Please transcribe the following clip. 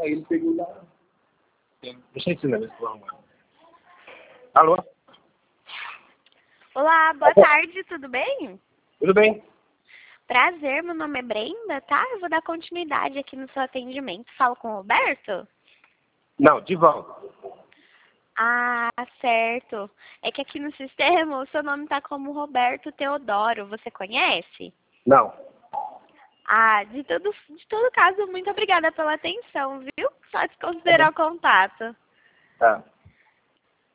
Aí ele pegou lá. Deixa eu ensinar ver se eu arrumar. Alô? Olá, boa tarde, tudo bem? Tudo bem? Prazer, meu nome é Brenda, tá? Eu vou dar continuidade aqui no seu atendimento. Falo com o Roberto? Não, Divaldo. Ah, certo. É que aqui no sistema o seu nome tá como Roberto Teodoro, você conhece? Não. Ah, de todo caso, muito obrigada pela atenção, viu? Só Tá desconsiderar bom. o contato. Tá.